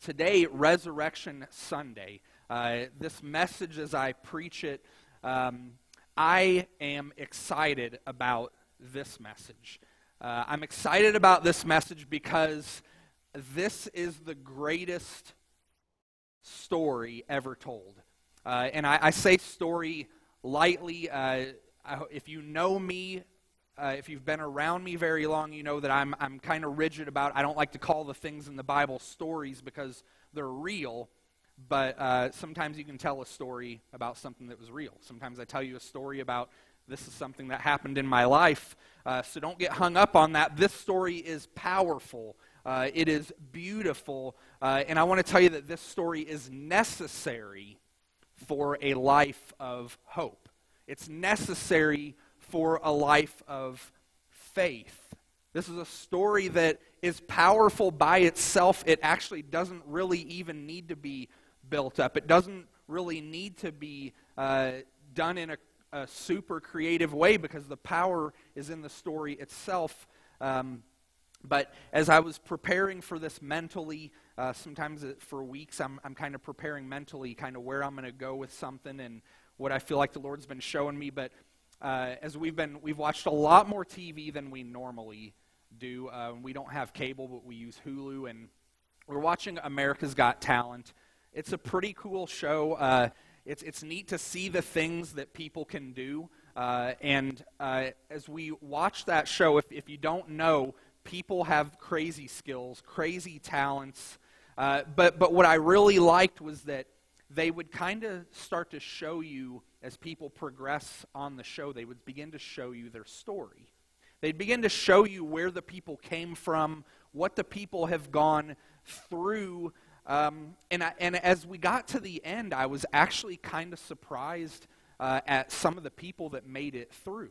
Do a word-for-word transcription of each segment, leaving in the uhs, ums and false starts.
today, Resurrection Sunday. Uh, this message, as I preach it, um, I am excited about this message. Uh, I'm excited about this message because this is the greatest story ever told. Uh, and I, I say story lightly. Uh, I, if you know me, uh, if you've been around me very long, you know that I'm I'm kind of rigid about, I don't like to call the things in the Bible stories because they're real, but uh, sometimes you can tell a story about something that was real. Sometimes I tell you a story about this is something that happened in my life, uh, so don't get hung up on that. This story is powerful. Uh, it is beautiful, uh, and I want to tell you that this story is necessary for a life of hope. It's necessary for a life of faith. This is a story that is powerful by itself. It actually doesn't really even need to be built up. It doesn't really need to be uh, done in a, a super creative way because the power is in the story itself. Um, but as I was preparing for this mentally, uh, sometimes it, for weeks I'm, I'm kind of preparing mentally kind of where I'm going to go with something and what I feel like the Lord's been showing me. But uh, as we've been, we've watched a lot more T V than we normally do. Uh, we don't have cable, but we use Hulu, and we're watching America's Got Talent. It's a pretty cool show. Uh, it's it's neat to see the things that people can do. Uh, and uh, as we watch that show, if if you don't know, people have crazy skills, crazy talents. Uh, but but what I really liked was that they would kind of start to show you, as people progress on the show, they would begin to show you their story. They'd begin to show you where the people came from, what the people have gone through. Um, and, I, and as we got to the end, I was actually kind of surprised uh, at some of the people that made it through.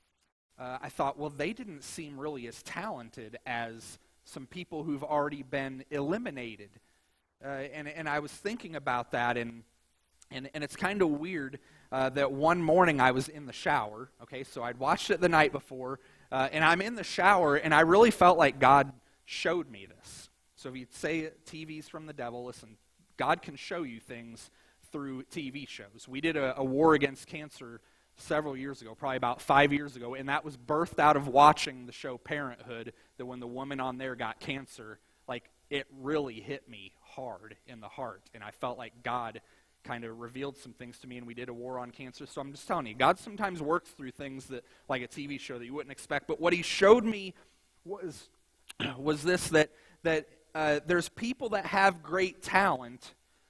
Uh, I thought, well, they didn't seem really as talented as some people who've already been eliminated. Uh, and, and I was thinking about that, and and, and it's kind of weird uh, that one morning I was in the shower, okay, so I'd watched it the night before, uh, and I'm in the shower, and I really felt like God showed me this. So if you say T V's from the devil, listen, God can show you things through T V shows. We did a, a war against cancer several years ago, probably about five years ago, and that was birthed out of watching the show Parenthood, that when the woman on there got cancer, like, it really hit me hard in the heart, and I felt like God kind of revealed some things to me, and we did a war on cancer. So I'm just telling you, God sometimes works through things that, like a T V show, that you wouldn't expect. But what he showed me was was this, that that uh, there's people that have great talent,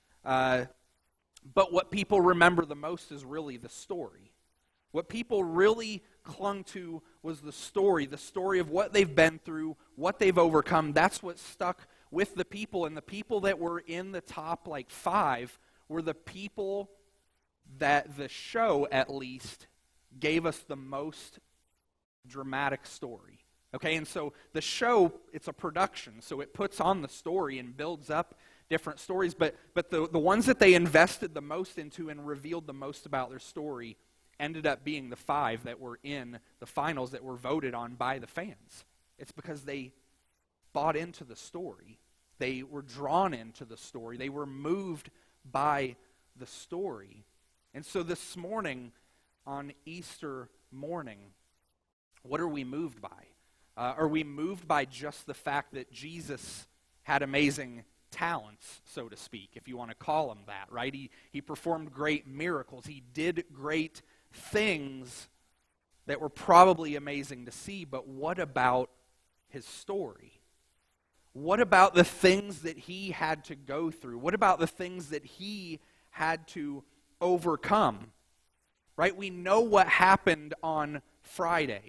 uh, but what people remember the most is really the story. What people really clung to was the story, the story of what they've been through, what they've overcome. That's what stuck with the people, and the people that were in the top, like, five were the people that the show, at least, gave us the most dramatic story. Okay, and so the show, it's a production, so it puts on the story and builds up different stories, but but the, the ones that they invested the most into and revealed the most about their story ended up being the five that were in the finals that were voted on by the fans. It's because they bought into the story. They were drawn into the story. They were moved by the story. And so this morning, on Easter morning, what are we moved by? Uh, are we moved by just the fact that Jesus had amazing talents, so to speak, if you want to call him that, right? He, he performed great miracles. He did great things that were probably amazing to see, but what about his story? What about the things that he had to go through? What about the things that he had to overcome? Right? We know what happened on Friday.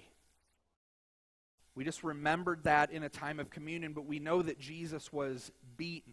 We just remembered that in a time of communion, but we know that Jesus was beaten.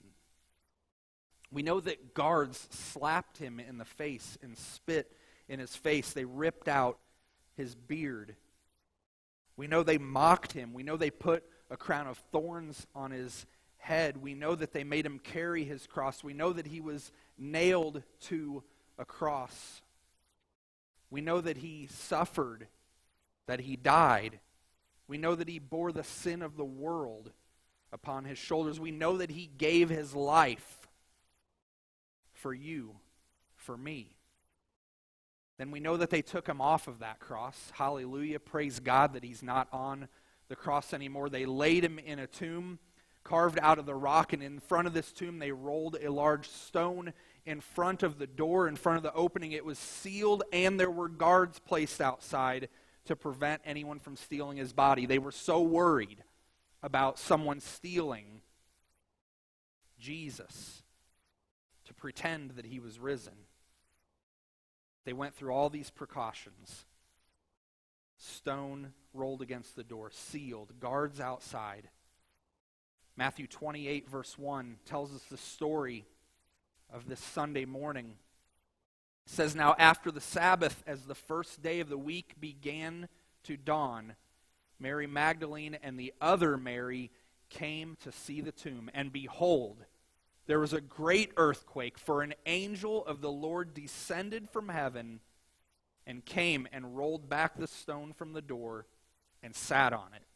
We know that guards slapped him in the face and spit in his face. They ripped out his beard. We know they mocked him. We know they put a crown of thorns on his head. We know that they made him carry his cross. We know that he was nailed to a cross. We know that he suffered, that he died. We know that he bore the sin of the world upon his shoulders. We know that he gave his life for you, for me. Then we know that they took him off of that cross. Hallelujah. Praise God that he's not on the cross anymore. They laid him in a tomb carved out of the rock, and in front of this tomb they rolled a large stone in front of the door, in front of the opening. It was sealed, and there were guards placed outside to prevent anyone from stealing his body. They were so worried about someone stealing Jesus to pretend that he was risen. They went through all these precautions. Stone rolled against the door, sealed, guards outside. Matthew twenty-eight, verse one, tells us the story of this Sunday morning. It says, "Now after the Sabbath, as the first day of the week began to dawn, Mary Magdalene and the other Mary came to see the tomb. And behold, there was a great earthquake, for an angel of the Lord descended from heaven and came and rolled back the stone from the door and sat on it.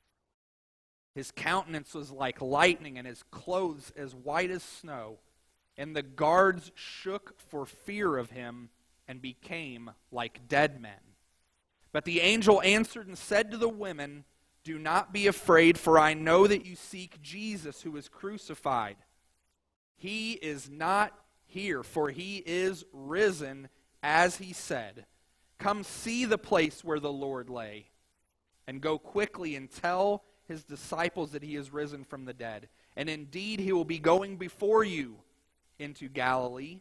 His countenance was like lightning, and his clothes as white as snow. And the guards shook for fear of him and became like dead men. But the angel answered and said to the women, 'Do not be afraid, for I know that you seek Jesus who was crucified. He is not here, for he is risen, as he said. Come see the place where the Lord lay, and go quickly and tell his disciples that he is risen from the dead. And indeed he will be going before you into Galilee,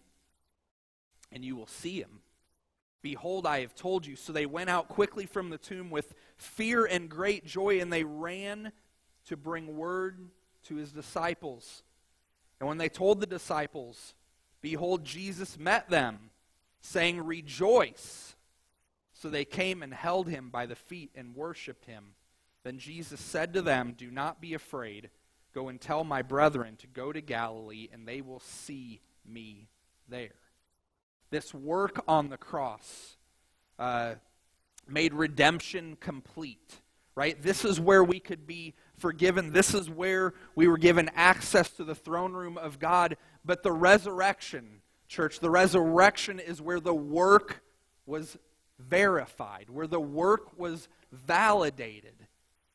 and you will see him. Behold, I have told you.' So they went out quickly from the tomb with fear and great joy, and they ran to bring word to his disciples. And when they told the disciples, behold, Jesus met them, saying, 'Rejoice.' So they came and held him by the feet and worshipped him. Then Jesus said to them, 'Do not be afraid. Go and tell my brethren to go to Galilee, and they will see me there.'" This work on the cross uh, made redemption complete, right? This is where we could be forgiven. This is where we were given access to the throne room of God. But the resurrection, church, the resurrection is where the work was verified, where the work was validated.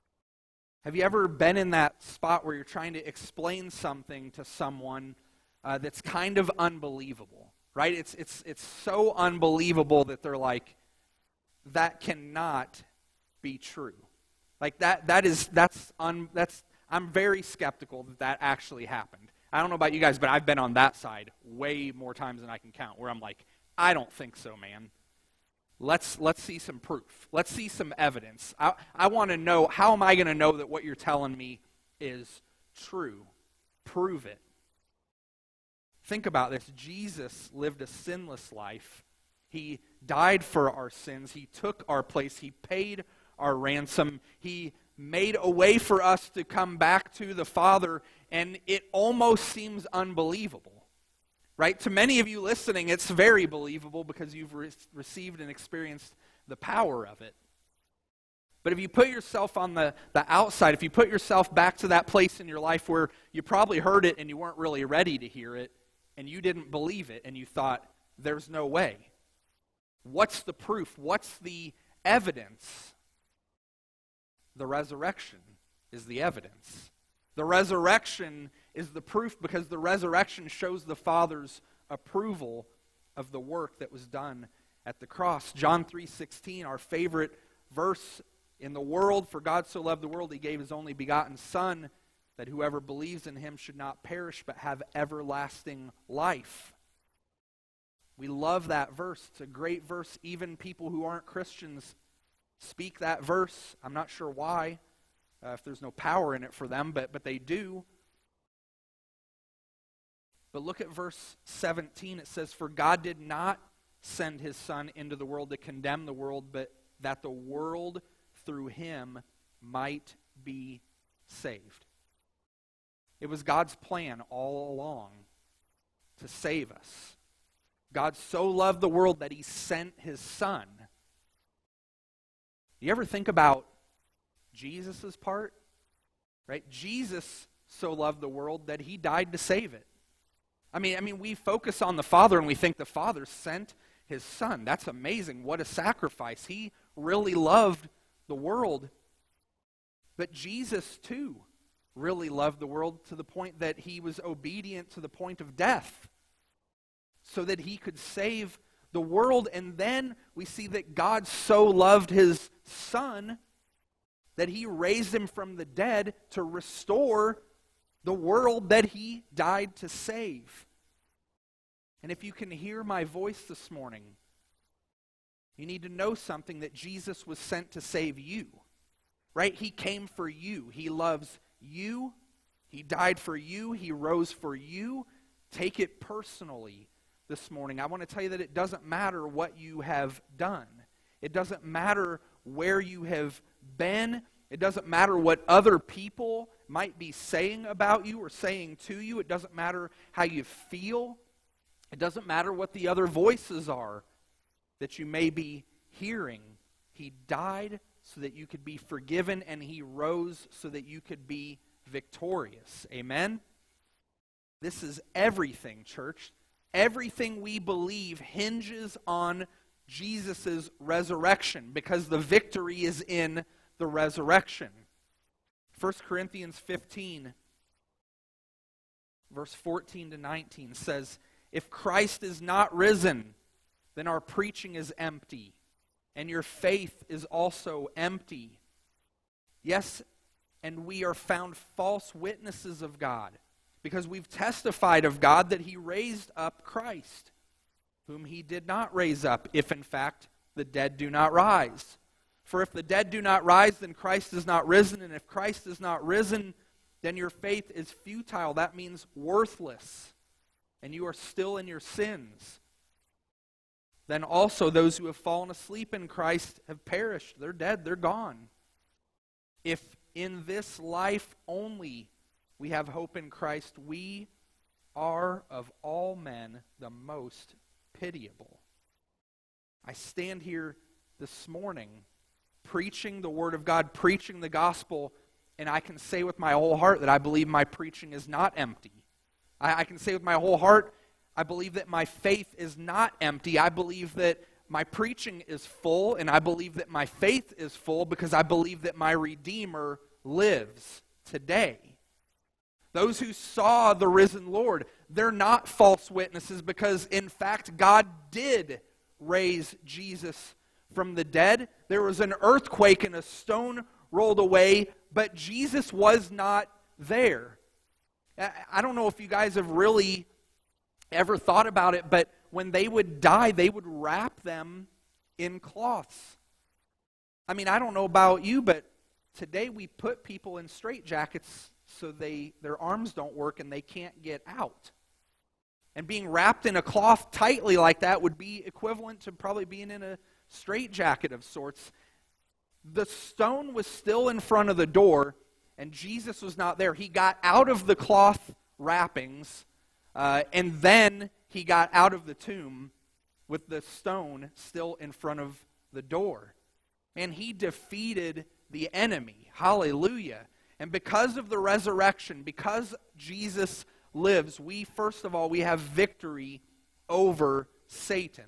Have you ever been in that spot where you're trying to explain something to someone uh, that's kind of unbelievable, right? It's it's it's so unbelievable that they're like, that cannot be true. Like that that is that's un, that's I'm very skeptical that that actually happened. I don't know about you guys, but I've been on that side way more times than I can count, where I'm like, I don't think so, man. Let's let's see some proof. Let's see some evidence. I, I want to know, how am I going to know that what you're telling me is true? Prove it. Think about this. Jesus lived a sinless life. He died for our sins. He took our place. He paid our ransom. He made a way for us to come back to the Father, and it almost seems unbelievable. Right? To many of you listening, it's very believable because you've re- received and experienced the power of it. But if you put yourself on the, the outside, if you put yourself back to that place in your life where you probably heard it and you weren't really ready to hear it, and you didn't believe it, and you thought, there's no way. What's the proof? What's the evidence? The resurrection is the evidence. The resurrection is the proof, because the resurrection shows the Father's approval of the work that was done at the cross. John three sixteen, our favorite verse in the world, "For God so loved the world, he gave his only begotten Son, that whoever believes in him should not perish but have everlasting life." We love that verse. It's a great verse. Even people who aren't Christians speak that verse. I'm not sure why, uh, if there's no power in it for them, but but they do. But look at verse seventeen. It says, "For God did not send his Son into the world to condemn the world, but that the world through him might be saved." It was God's plan all along to save us. God so loved the world that he sent his Son. You ever think about Jesus' part? Right? Jesus so loved the world that he died to save it. I mean, I mean, we focus on the Father and we think the Father sent his Son. That's amazing. What a sacrifice. He really loved the world. But Jesus, too, really loved the world to the point that he was obedient to the point of death so that he could save the world. And then we see that God so loved his Son that he raised him from the dead to restore the world that he died to save. And if you can hear my voice this morning, you need to know something, that Jesus was sent to save you. Right? He came for you. He loves you. He died for you. He rose for you. Take it personally this morning. I want to tell you that it doesn't matter what you have done. It doesn't matter where you have been. It doesn't matter what other people might be saying about you or saying to you. It doesn't matter how you feel. It doesn't matter what the other voices are that you may be hearing. He died so that you could be forgiven, and he rose so that you could be victorious. Amen? This is everything, church. Everything we believe hinges on Jesus' resurrection, because the victory is in the resurrection. First Corinthians fifteen, verse fourteen to nineteen says, "If Christ is not risen, then our preaching is empty, and your faith is also empty. Yes, and we are found false witnesses of God, because we've testified of God that he raised up Christ, whom he did not raise up, if in fact the dead do not rise. For if the dead do not rise, then Christ is not risen, and if Christ is not risen, then your faith is futile." That means worthless, and you are still in your sins. "Then also those who have fallen asleep in Christ have perished." They're dead, they're gone. "If in this life only we have hope in Christ, we are of all men the most pitiable." I stand here this morning preaching the Word of God, preaching the gospel, and I can say with my whole heart that I believe my preaching is not empty. I, I can say with my whole heart, I believe that my faith is not empty. I believe that my preaching is full, and I believe that my faith is full because I believe that my Redeemer lives today. Those who saw the risen Lord, they're not false witnesses, because in fact God did raise Jesus from the dead. There was an earthquake and a stone rolled away, but Jesus was not there. I don't know if you guys have really ever thought about it, but when they would die, they would wrap them in cloths. I mean, I don't know about you, but today we put people in straitjackets so they their arms don't work and they can't get out. And being wrapped in a cloth tightly like that would be equivalent to probably being in a straitjacket of sorts. The stone was still in front of the door, and Jesus was not there. He got out of the cloth wrappings, uh, and then he got out of the tomb with the stone still in front of the door. And he defeated the enemy. Hallelujah. And because of the resurrection, because Jesus lives, we, first of all, we have victory over Satan.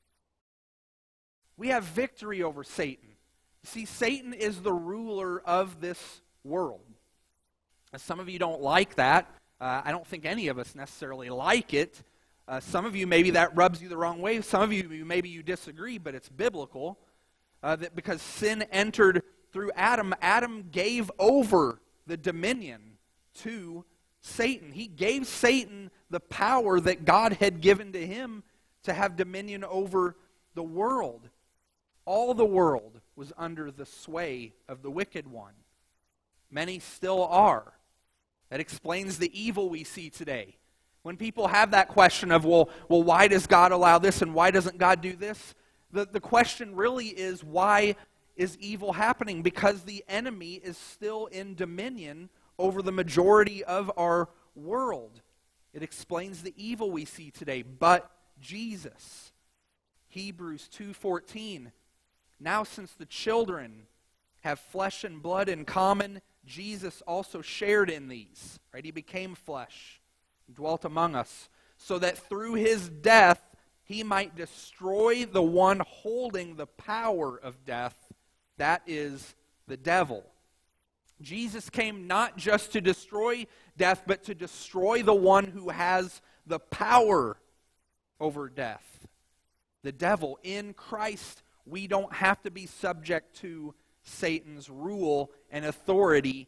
We have victory over Satan. See, Satan is the ruler of this world. Some of you don't like that. Uh, I don't think any of us necessarily like it. Uh, some of you, maybe that rubs you the wrong way. Some of you, maybe you disagree, but it's biblical. Uh, that because sin entered through Adam, Adam gave over the dominion to Satan. He gave Satan the power that God had given to him to have dominion over the world. All the world was under the sway of the wicked one. Many still are. That explains the evil we see today. When people have that question of, well, well, why does God allow this and why doesn't God do this? The, the question really is, why is evil happening? Because the enemy is still in dominion over the majority of our world. It explains the evil we see today. But Jesus, Hebrews two fourteen, "Now since the children have flesh and blood in common, Jesus also shared in these, right? He became flesh, dwelt among us, so that through his death he might destroy the one holding the power of death, that is the devil. Jesus came not just to destroy death, but to destroy the one who has the power over death, the devil. In Christ, we don't have to be subject to Satan's rule and authority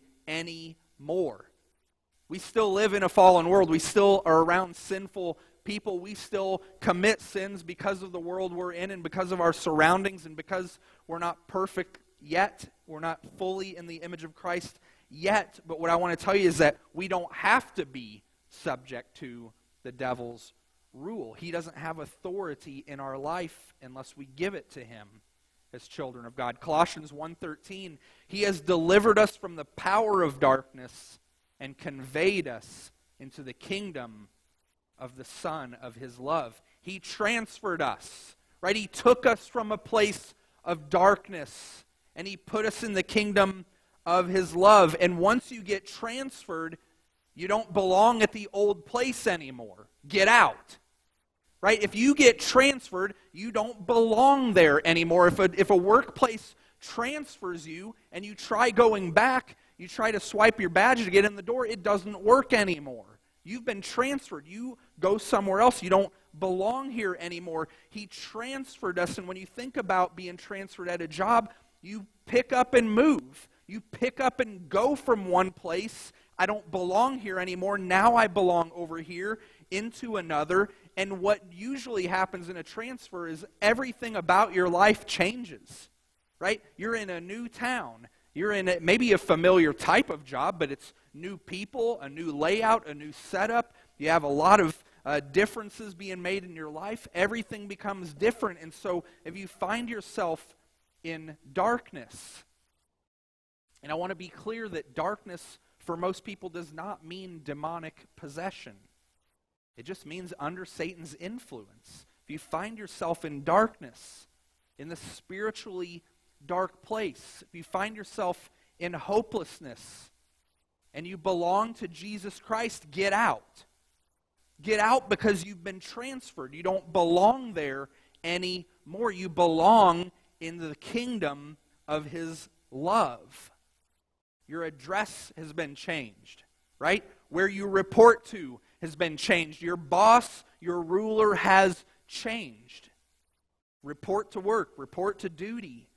anymore. We still live in a fallen world. We still are around sinful people. We still commit sins because of the world we're in and because of our surroundings and because we're not perfect yet. We're not fully in the image of Christ yet. But what I want to tell you is that we don't have to be subject to the devil's rule. He doesn't have authority in our life unless we give it to him as children of God. Colossians one thirteen, he has delivered us from the power of darkness and conveyed us into the kingdom of the Son of his love. He transferred us, right? He took us from a place of darkness and he put us in the kingdom of his love. And once you get transferred, you don't belong at the old place anymore. Get out. Right? If you get transferred, you don't belong there anymore. If a, if a workplace transfers you and you try going back, you try to swipe your badge to get in the door, it doesn't work anymore. You've been transferred. You go somewhere else. You don't belong here anymore. He transferred us, and when you think about being transferred at a job, you pick up and move. You pick up and go from one place. I don't belong here anymore. Now I belong over here into another. And what usually happens in a transfer is everything about your life changes, right? You're in a new town. You're in a, maybe a familiar type of job, but it's new people, a new layout, a new setup. You have a lot of uh, differences being made in your life. Everything becomes different. And so if you find yourself in darkness, and I want to be clear that darkness for most people does not mean demonic possession. It just means under Satan's influence. If you find yourself in darkness, in the spiritually dark place, if you find yourself in hopelessness, and you belong to Jesus Christ, get out. Get out because you've been transferred. You don't belong there anymore. You belong in the kingdom of his love. Your address has been changed, right? Where you report to has been changed. Your boss, your ruler has changed. Report to work, report to duty.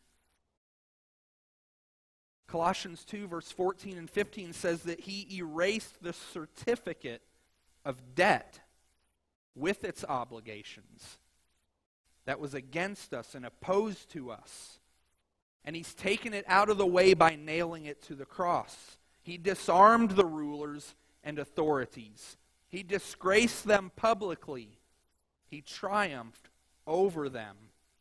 Colossians two, verse fourteen and fifteen says that he erased the certificate of debt with its obligations that was against us and opposed to us. And he's taken it out of the way by nailing it to the cross. He disarmed the rulers and authorities. He disgraced them publicly. He triumphed over them.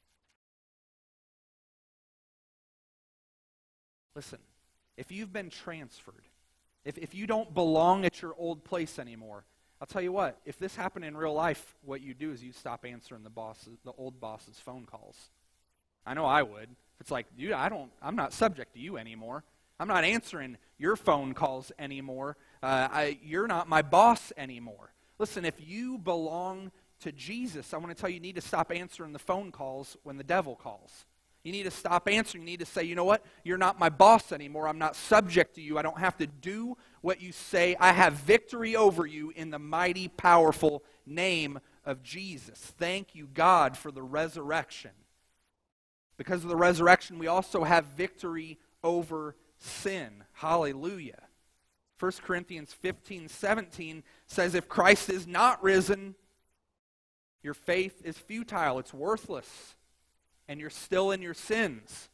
Listen, if you've been transferred, if, if you don't belong at your old place anymore, I'll tell you what, if this happened in real life, what you do is you stop answering the boss's, the old boss's phone calls. I know I would. It's like, dude, I don't, I'm not subject to you anymore. I'm not answering your phone calls anymore. Uh, I, you're not my boss anymore. Listen, if you belong to Jesus, I want to tell you, you need to stop answering the phone calls when the devil calls. You need to stop answering. You need to say, you know what? You're not my boss anymore. I'm not subject to you. I don't have to do what you say. I have victory over you in the mighty, powerful name of Jesus. Thank you, God, for the resurrection. Because of the resurrection, we also have victory over sin. Hallelujah. First Corinthians fifteen, seventeen says, if Christ is not risen, your faith is futile. It's worthless. And you're still in your sins.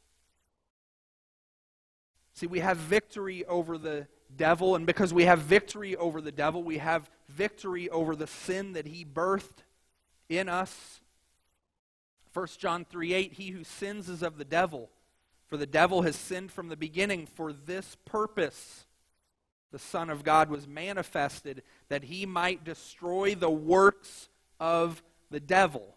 See, we have victory over the devil, and because we have victory over the devil, we have victory over the sin that he birthed in us. First John three eight, he who sins is of the devil, for the devil has sinned from the beginning. For this purpose the Son of God was manifested, that he might destroy the works of the devil.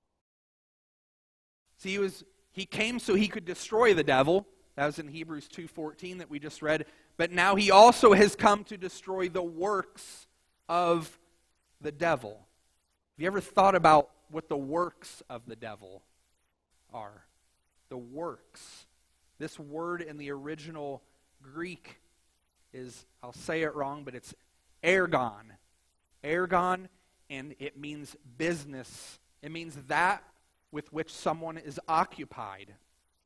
See, he, was, he came so he could destroy the devil. That was in Hebrews two fourteen that we just read. but now he also has come to destroy the works of the devil. Have you ever thought about what the works of the devil are? The works. This word in the original Greek is, I'll say it wrong, but it's ergon. Ergon, and it means business. It means that with which someone is occupied.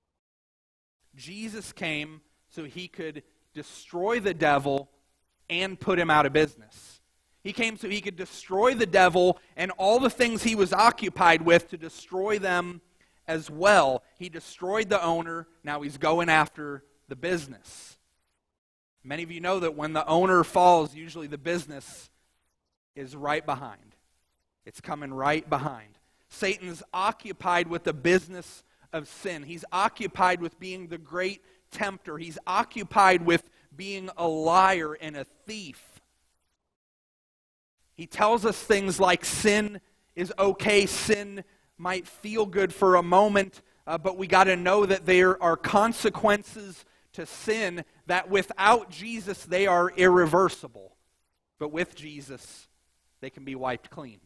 Jesus came so he could destroy the devil and put him out of business. He came so he could destroy the devil and all the things he was occupied with, to destroy them as well. He destroyed the owner, now he's going after the business. Many of you know that when the owner falls, usually the business is right behind. It's coming right behind. Satan's occupied with the business of sin. He's occupied with being the great tempter. He's occupied with being a liar and a thief. He tells us things like sin is okay, sin might feel good for a moment, uh, but we got to know that there are consequences to sin that without Jesus they are irreversible. But with Jesus, they can be wiped clean.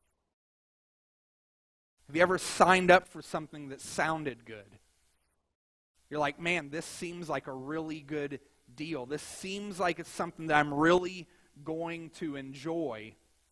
Have you ever signed up for something that sounded good? You're like, man, this seems like a really good deal. This seems like it's something that I'm really going to enjoy.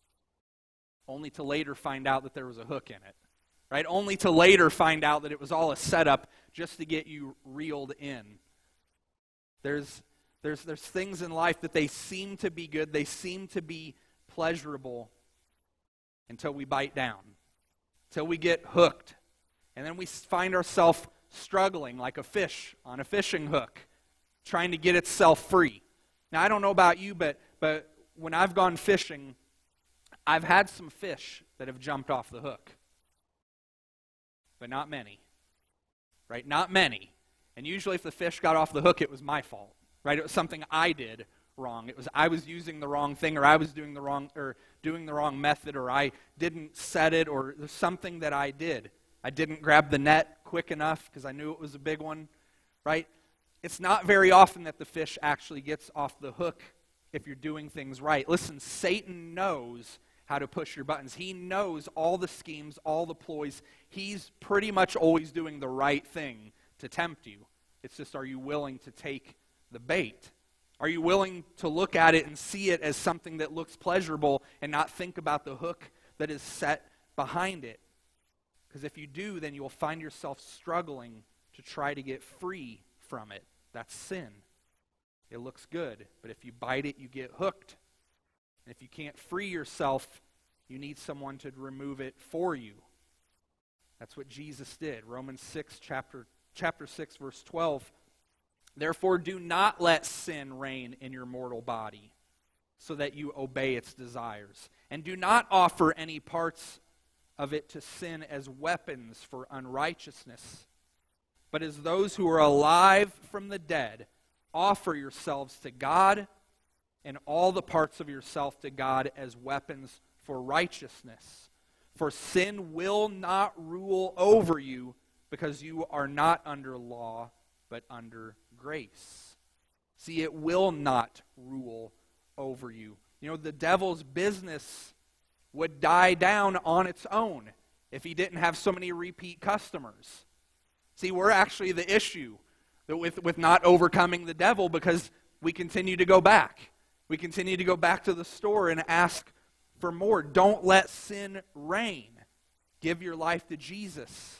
Only to later find out that there was a hook in it. Right? Only to later find out that it was all a setup just to get you reeled in. There's, there's, there's things in life that they seem to be good, they seem to be pleasurable until we bite down. Till we get hooked. And then we find ourselves struggling like a fish on a fishing hook, trying to get itself free. Now, I don't know about you, but but when I've gone fishing, I've had some fish that have jumped off the hook. But not many. Right? Not many. And usually if the fish got off the hook, it was my fault. Right? It was something I did wrong. It was I was using the wrong thing, or I was doing the wrong or doing the wrong method, or I didn't set it, or there's something that I did. I didn't grab the net quick enough because I knew it was a big one. Right? It's not very often that the fish actually gets off the hook if you're doing things right. Listen, Satan knows how to push your buttons. He knows all the schemes, all the ploys. He's pretty much always doing the right thing to tempt you. It's just, are you willing to take the bait? Are you willing to look at it and see it as something that looks pleasurable and not think about the hook that is set behind it? Because if you do, then you'll find yourself struggling to try to get free from it. That's sin. It looks good, but if you bite it, you get hooked. And if you can't free yourself, you need someone to remove it for you. That's what Jesus did. Romans six, chapter, chapter six, verse twelve. Therefore, do not let sin reign in your mortal body, so that you obey its desires. And do not offer any parts of it to sin as weapons for unrighteousness, but as those who are alive from the dead, offer yourselves to God, and all the parts of yourself to God as weapons for righteousness. For sin will not rule over you, because you are not under law, but under grace. See, it will not rule over you. You know, the devil's business would die down on its own if he didn't have so many repeat customers. See, we're actually the issue with, with not overcoming the devil, because we continue to go back. We continue to go back to the store and ask for more. Don't let sin reign. Give your life to Jesus,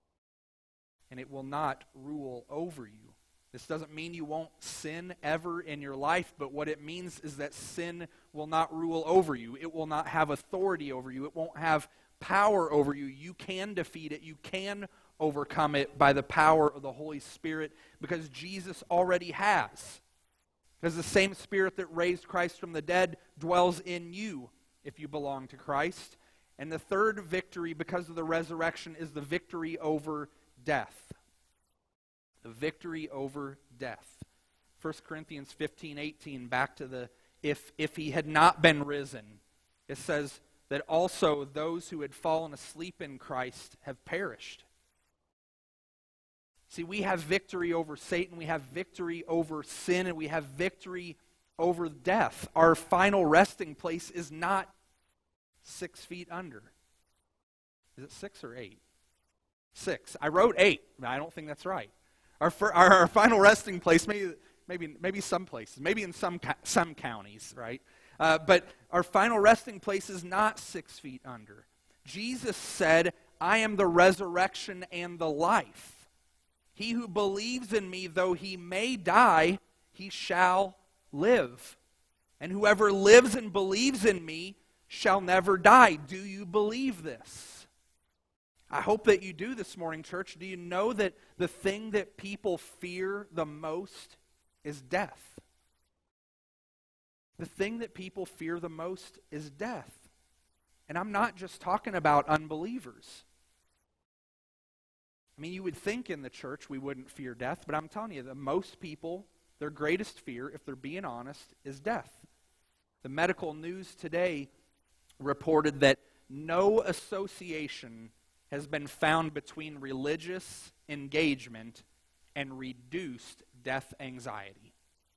and it will not rule over you. This doesn't mean you won't sin ever in your life, but what it means is that sin will not rule over you. It will not have authority over you. It won't have power over you. You can defeat it. You can overcome it by the power of the Holy Spirit, because Jesus already has. Because the same Spirit that raised Christ from the dead dwells in you if you belong to Christ. And the third victory, because of the resurrection, is the victory over death. The victory over death. First Corinthians fifteen eighteen, back to the, if, if he had not been risen, it says that also those who had fallen asleep in Christ have perished. See, we have victory over Satan, we have victory over sin, and we have victory over death. Our final resting place is not six feet under. Is it six or eight? Six. I wrote eight, but I don't think that's right. Our, our, our final resting place, maybe maybe maybe some places, maybe in some some counties, right? Uh, but our final resting place is not six feet under. Jesus said, "I am the resurrection and the life. He who believes in me, though he may die, he shall live. And whoever lives and believes in me shall never die." Do you believe this? I hope that you do this morning, church. Do you know that the thing that people fear the most is death? The thing that people fear the most is death. And I'm not just talking about unbelievers. I mean, you would think in the church we wouldn't fear death, but I'm telling you that most people, their greatest fear, if they're being honest, is death. The medical news today reported that no association has been found between religious engagement and reduced death anxiety.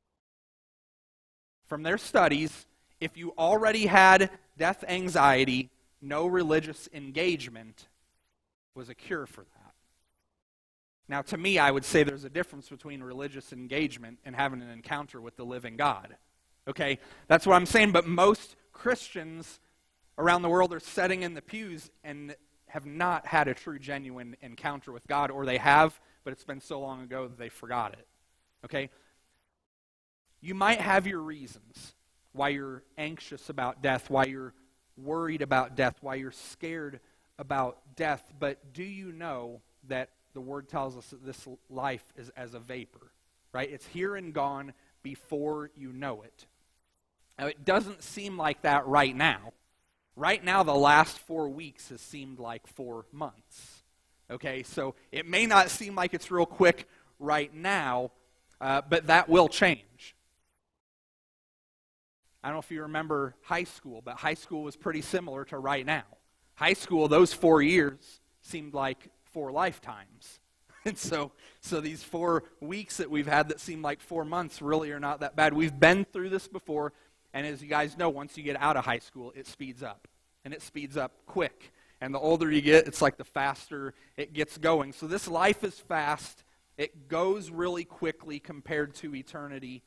From their studies, if you already had death anxiety, no religious engagement was a cure for that. Now, to me, I would say there's a difference between religious engagement and having an encounter with the living God. Okay? That's what I'm saying, but most Christians around the world are sitting in the pews and have not had a true, genuine encounter with God, or they have, but it's been so long ago that they forgot it. Okay? You might have your reasons why you're anxious about death, why you're worried about death, why you're scared about death, but do you know that the Word tells us that this life is as a vapor, right? It's here and gone before you know it. Now, it doesn't seem like that right now. Right now, the last four weeks has seemed like four months. Okay, so it may not seem like it's real quick right now, uh, but that will change. I don't know if you remember high school, but high school was pretty similar to right now. High school, those four years seemed like four lifetimes. And so, so these four weeks that we've had that seem like four months really are not that bad. We've been through this before. And as you guys know, once you get out of high school, it speeds up. And it speeds up quick. And the older you get, it's like the faster it gets going. So this life is fast. It goes really quickly compared to eternity.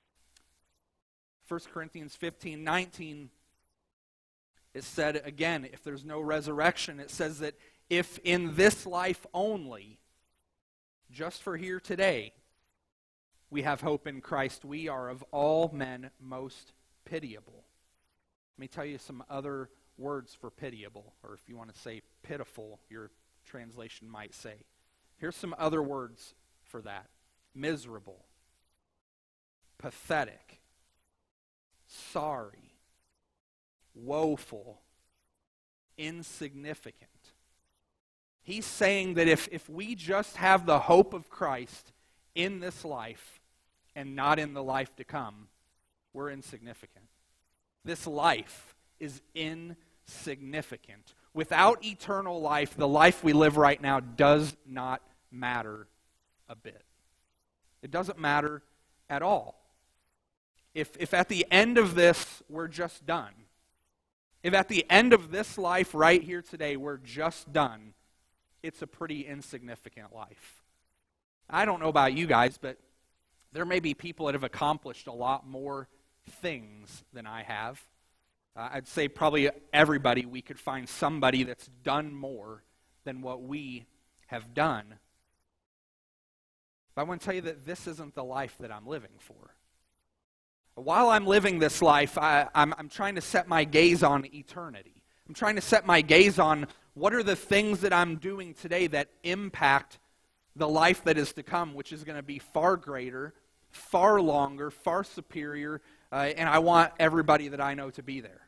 First Corinthians fifteen nineteen, it said again, if there's no resurrection, it says that if in this life only, just for here today, we have hope in Christ, we are of all men most pitiable. Let me tell you some other words for pitiable, or if you want to say pitiful, your translation might say. Here's some other words for that. Miserable, pathetic, sorry, woeful, insignificant. He's saying that if, if we just have the hope of Christ in this life and not in the life to come, we're insignificant. This life is insignificant. Without eternal life, the life we live right now does not matter a bit. It doesn't matter at all. If, if at the end of this, we're just done, if at the end of this life right here today, we're just done, it's a pretty insignificant life. I don't know about you guys, but there may be people that have accomplished a lot more things than I have. Uh, I'd say probably everybody, we could find somebody that's done more than what we have done. But I want to tell you that this isn't the life that I'm living for. While I'm living this life, I, I'm, I'm trying to set my gaze on eternity. I'm trying to set my gaze on what are the things that I'm doing today that impact the life that is to come, which is going to be far greater, far longer, far superior, uh, and I want everybody that I know to be there.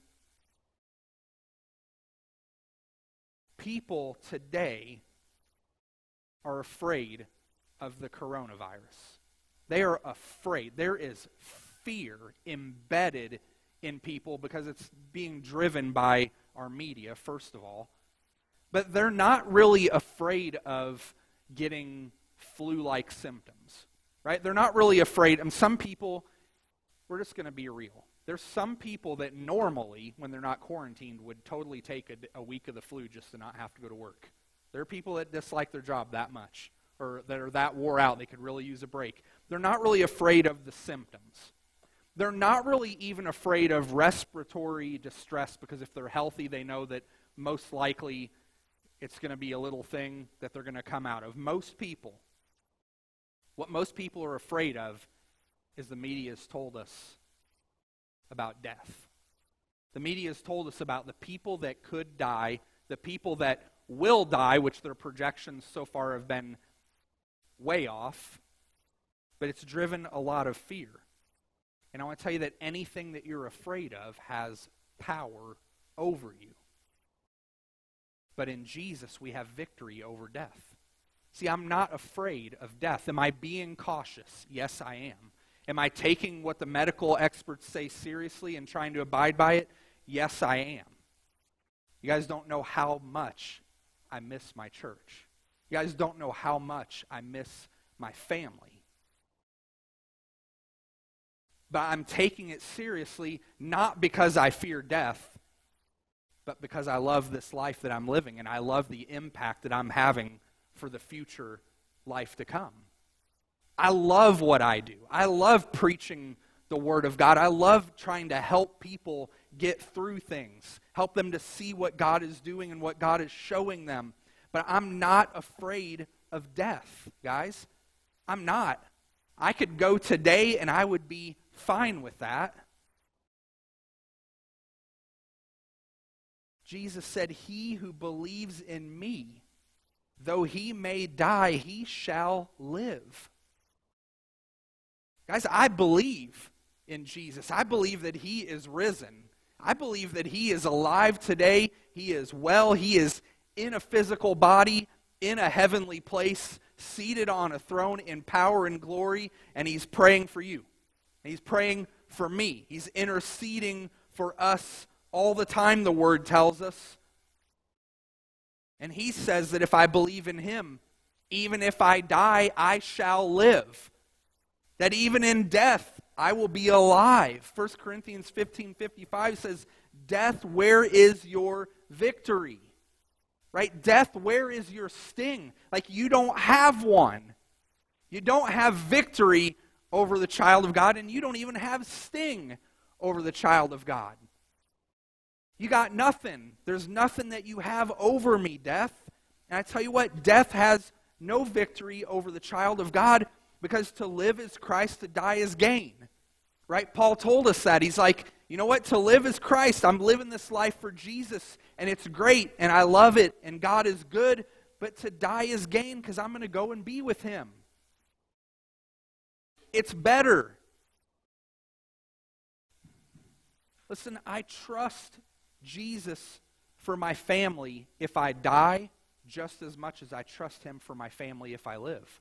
People today are afraid of the coronavirus. They are afraid. There is fear embedded in people because it's being driven by our media, first of all. But they're not really afraid of getting flu-like symptoms, right? They're not really afraid. And some people, we're just going to be real. There's some people that normally, when they're not quarantined, would totally take a, a week of the flu just to not have to go to work. There are people that dislike their job that much, or that are that wore out, they could really use a break. They're not really afraid of the symptoms. They're not really even afraid of respiratory distress, because if they're healthy, they know that most likely it's going to be a little thing that they're going to come out of. Most people, what most people are afraid of is the media has told us about death. The media has told us about the people that could die, the people that will die, which their projections so far have been way off, but it's driven a lot of fear. And I want to tell you that anything that you're afraid of has power over you. But in Jesus, we have victory over death. See, I'm not afraid of death. Am I being cautious? Yes, I am. Am I taking what the medical experts say seriously and trying to abide by it? Yes, I am. You guys don't know how much I miss my church. You guys don't know how much I miss my family. But I'm taking it seriously, not because I fear death, but because I love this life that I'm living, and I love the impact that I'm having for the future life to come. I love what I do. I love preaching the Word of God. I love trying to help people get through things, help them to see what God is doing and what God is showing them. But I'm not afraid of death, guys. I'm not. I could go today and I would be fine with that. Jesus said, "He who believes in me, though he may die, he shall live." Guys, I believe in Jesus. I believe that he is risen. I believe that he is alive today. He is well. He is in a physical body, in a heavenly place, seated on a throne in power and glory, and he's praying for you. He's praying for me. He's interceding for us all the time, the Word tells us. And he says that if I believe in him, even if I die, I shall live. That even in death, I will be alive. First Corinthians fifteen fifty-five says, "Death, where is your victory?" Right? Death, where is your sting? Like, you don't have one. You don't have victory over the child of God, and you don't even have sting over the child of God. You got nothing. There's nothing that you have over me, death. And I tell you what, death has no victory over the child of God, because to live is Christ, to die is gain. Right? Paul told us that. He's like, you know what? To live is Christ. I'm living this life for Jesus, and it's great, and I love it, and God is good, but to die is gain, because I'm going to go and be with him. It's better. Listen, I trust Jesus for my family if I die, just as much as I trust him for my family if I live.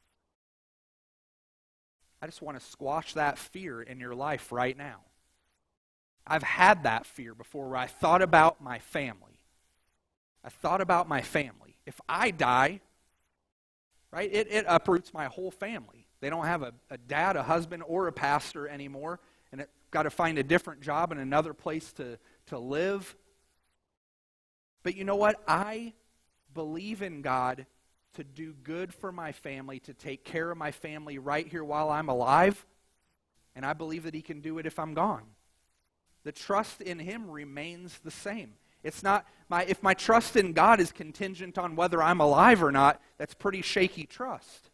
I just want to squash that fear in your life right now. I've had that fear before, where I thought about my family. I thought about my family. If I die, right, it, it uproots my whole family. They don't have a, a dad, a husband, or a pastor anymore, and it got to find a different job and another place to, to live. But you know what? I believe in God to do good for my family, to take care of my family right here while I'm alive, and I believe that he can do it if I'm gone. The trust in him remains the same. It's not my if my trust in God is contingent on whether I'm alive or not, that's pretty shaky trust.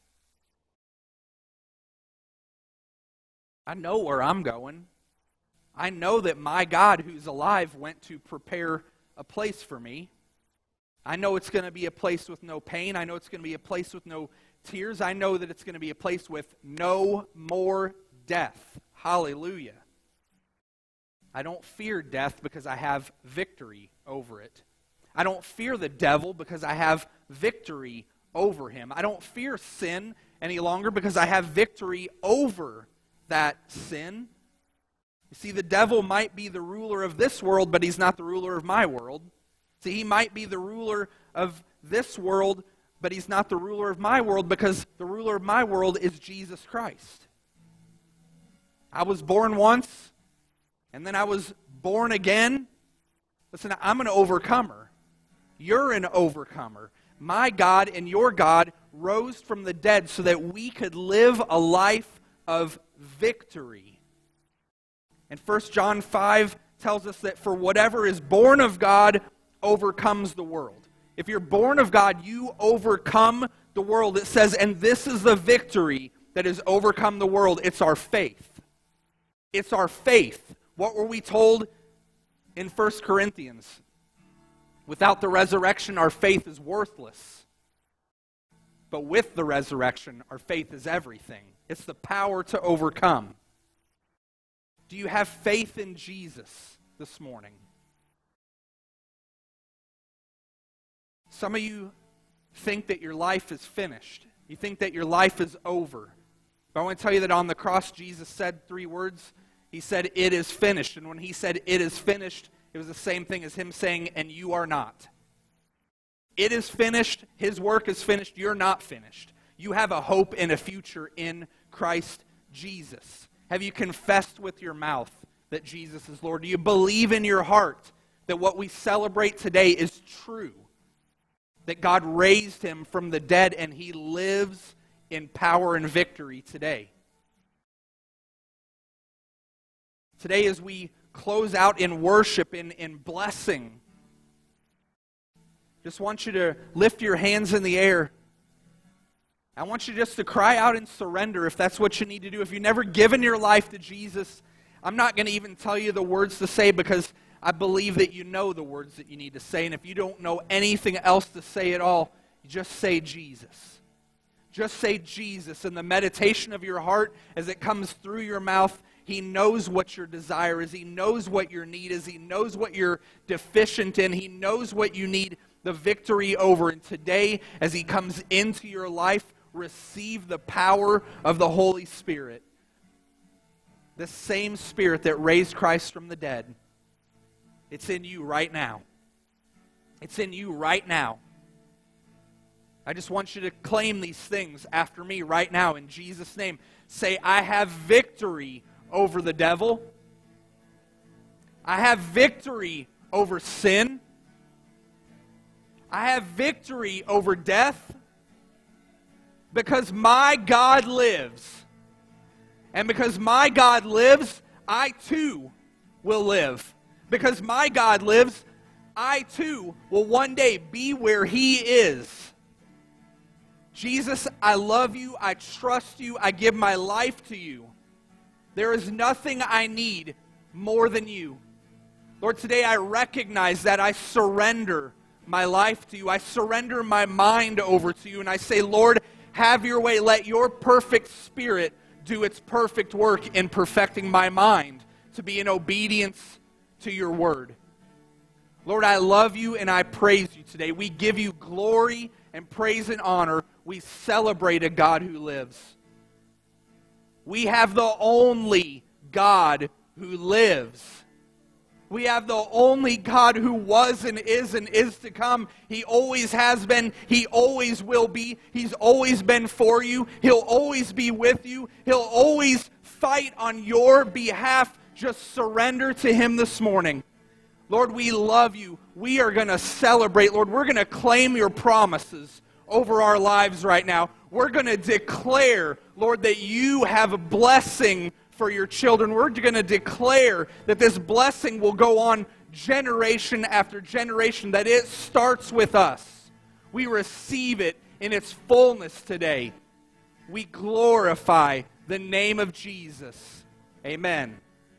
I know where I'm going. I know that my God who's alive went to prepare a place for me. I know it's going to be a place with no pain. I know it's going to be a place with no tears. I know that it's going to be a place with no more death. Hallelujah. I don't fear death because I have victory over it. I don't fear the devil because I have victory over him. I don't fear sin any longer because I have victory over that sin. You see, the devil might be the ruler of this world, but he's not the ruler of my world. See, he might be the ruler of this world, but he's not the ruler of my world because the ruler of my world is Jesus Christ. I was born once, and then I was born again. Listen, I'm an overcomer. You're an overcomer. My God and your God rose from the dead so that we could live a life of victory. And First John five tells us that for whatever is born of God overcomes the world. If you're born of God, you overcome the world. It says, and this is the victory that has overcome the world. It's our faith. It's our faith. What were we told in First Corinthians? Without the resurrection, our faith is worthless. But with the resurrection, our faith is everything. It's the power to overcome. Do you have faith in Jesus this morning? Some of you think that your life is finished. You think that your life is over. But I want to tell you that on the cross, Jesus said three words. He said, it is finished. And when he said, it is finished, it was the same thing as him saying, and you are not. It is finished. His work is finished. You're not finished. You have a hope and a future in Christ Jesus. Have you confessed with your mouth that Jesus is Lord? Do you believe in your heart that what we celebrate today is true? That God raised him from the dead and he lives in power and victory today. Today as we close out in worship, in, in blessing, just want you to lift your hands in the air. I want you just to cry out and surrender if that's what you need to do. If you've never given your life to Jesus, I'm not going to even tell you the words to say because I believe that you know the words that you need to say. And if you don't know anything else to say at all, you just say Jesus. Just say Jesus. In the meditation of your heart, as it comes through your mouth, he knows what your desire is. He knows what your need is. He knows what you're deficient in. He knows what you need the victory over. And today, as he comes into your life, receive the power of the Holy Spirit. The same Spirit that raised Christ from the dead. It's in you right now. It's in you right now. I just want you to claim these things after me right now in Jesus' name. Say, I have victory over the devil. I have victory over sin. I have victory over death because my God lives. And because my God lives, I too will live. Because my God lives, I too will one day be where he is. Jesus, I love you. I trust you. I give my life to you. There is nothing I need more than you. Lord, today I recognize that I surrender my life to you. I surrender my mind over to you. And I say, Lord, have your way. Let your perfect Spirit do its perfect work in perfecting my mind to be in obedience to your word. Lord, I love you and I praise you today. We give you glory and praise and honor. We celebrate a God who lives. We have the only God who lives. We have the only God who was and is and is to come. He always has been. He always will be. He's always been for you. He'll always be with you. He'll always fight on your behalf. Just surrender to him this morning. Lord, we love you. We are going to celebrate. Lord, we're going to claim your promises over our lives right now. We're going to declare, Lord, that you have a blessing for your children. We're going to declare that this blessing will go on generation after generation, that it starts with us. We receive it in its fullness today. We glorify the name of Jesus. Amen.